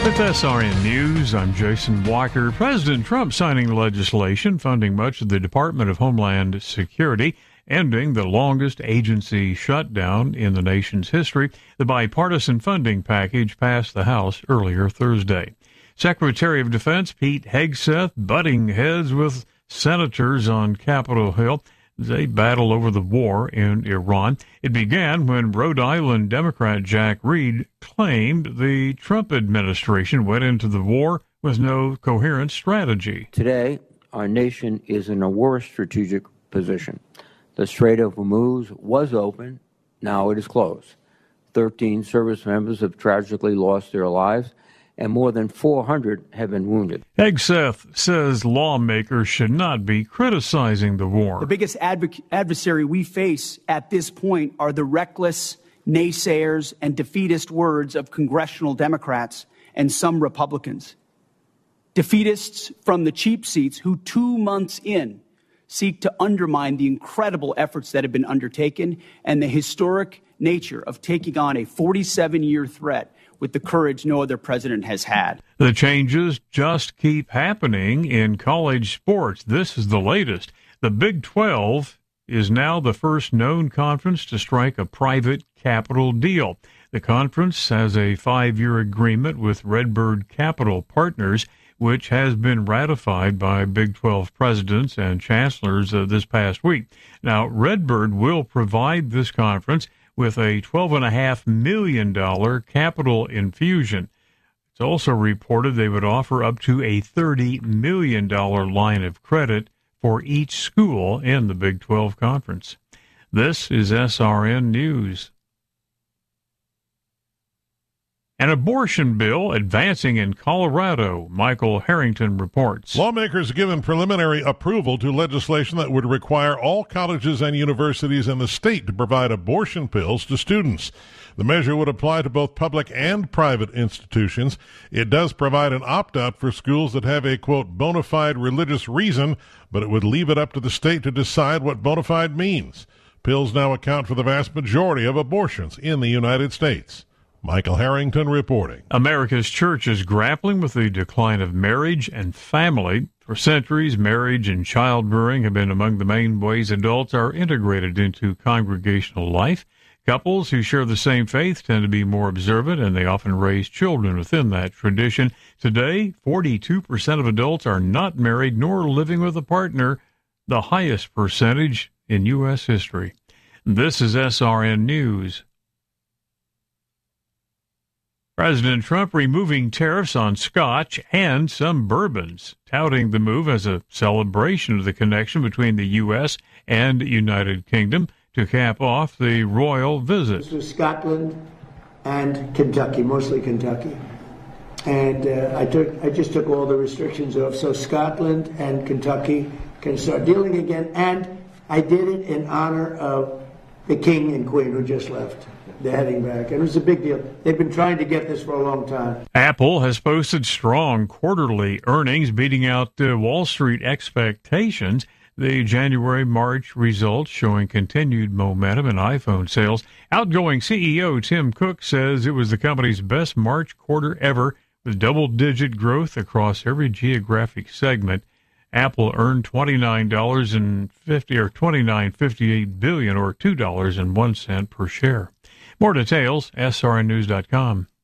With SRN News, I'm Jason Walker. President Trump signing legislation funding much of the Department of Homeland Security, ending the longest agency shutdown in the nation's history. The bipartisan funding package passed the House earlier Thursday. Secretary of Defense Pete Hegseth butting heads with senators on Capitol Hill. They battle over the war in Iran. It began when Rhode Island Democrat Jack Reed claimed the Trump administration went into the war with no coherent strategy. Today, our nation is in a worse strategic position. The Strait of Hormuz was open. Now it is closed. 13 service members have tragically lost their lives, and more than 400 have been wounded. Hegseth says lawmakers should not be criticizing the war. The biggest adversary we face at this point are the reckless naysayers and defeatist words of congressional Democrats and some Republicans. Defeatists from the cheap seats who 2 months in seek to undermine the incredible efforts that have been undertaken and the historic nature of taking on a 47-year threat with the courage no other president has had. The changes just keep happening in college sports. This is the latest. The Big 12 is now the first known conference to strike a private capital deal. The conference has a 5-year agreement with Redbird Capital Partners, which has been ratified by Big 12 presidents and chancellors this past week. Now, Redbird will provide this conference with a $12.5 million capital infusion. It's also reported they would offer up to a $30 million line of credit for each school in the Big 12 Conference. This is SRN News. An abortion bill advancing in Colorado. Michael Harrington reports. Lawmakers have given preliminary approval to legislation that would require all colleges and universities in the state to provide abortion pills to students. The measure would apply to both public and private institutions. It does provide an opt-out for schools that have a, quote, bona fide religious reason, but it would leave it up to the state to decide what bona fide means. Pills now account for the vast majority of abortions in the United States. Michael Harrington reporting. America's church is grappling with the decline of marriage and family. For centuries, marriage and childbearing have been among the main ways adults are integrated into congregational life. Couples who share the same faith tend to be more observant, and they often raise children within that tradition. Today, 42% of adults are not married nor living with a partner, the highest percentage in U.S. history. This is SRN News. President Trump removing tariffs on Scotch and some bourbons, touting the move as a celebration of the connection between the U.S. and United Kingdom to cap off the royal visit. This was Scotland and Kentucky, mostly Kentucky. And I just took all the restrictions off, so Scotland and Kentucky can start dealing again. And I did it in honor of the King and Queen who just left. They're heading back. And it was a big deal. They've been trying to get this for a long time. Apple has posted strong quarterly earnings, beating out Wall Street expectations. The January-March results showing continued momentum in iPhone sales. Outgoing CEO Tim Cook says it was the company's best March quarter ever, with double-digit growth across every geographic segment. Apple earned $29.58 billion, or $2.01 per share. More details, srnnews.com.